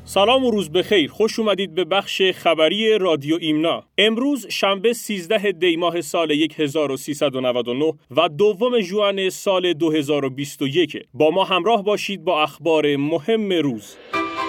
سلام و روز بخیر. خوش اومدید به بخش خبری رادیو ایمنا. امروز شنبه 13 دی ماه سال 1399 و دوم ژوئن سال 2021. با ما همراه باشید با اخبار مهم روز.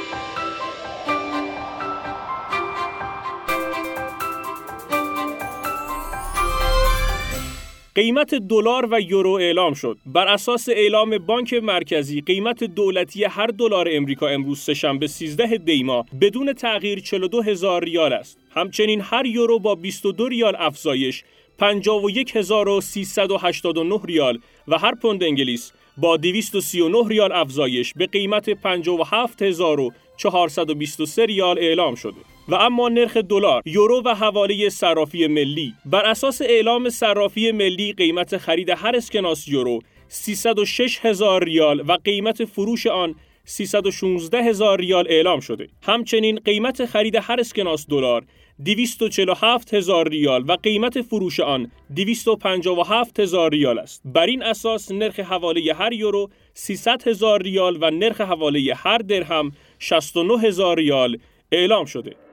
قیمت دلار و یورو اعلام شد. بر اساس اعلام بانک مرکزی، قیمت دولتی هر دلار امریکا امروز سه‌شنبه 13 دی ماه بدون تغییر 42000 ریال است. همچنین هر یورو با 22 ریال افزایش 51389 ریال و هر پوند انگلیس با 239 ریال افزایش به قیمت 57423 ریال اعلام شده. و اما نرخ دلار، یورو و حواله صرافی ملی. بر اساس اعلام صرافی ملی، قیمت خرید هر اسکناس یورو 306000 ریال و قیمت فروش آن 316000 ریال اعلام شده. همچنین قیمت خرید هر اسکناس دلار 247000 ریال و قیمت فروش آن 257000 ریال است. بر این اساس نرخ حواله هر یورو 300000 ریال و نرخ حواله هر درهم 69000 ریال اعلام شده.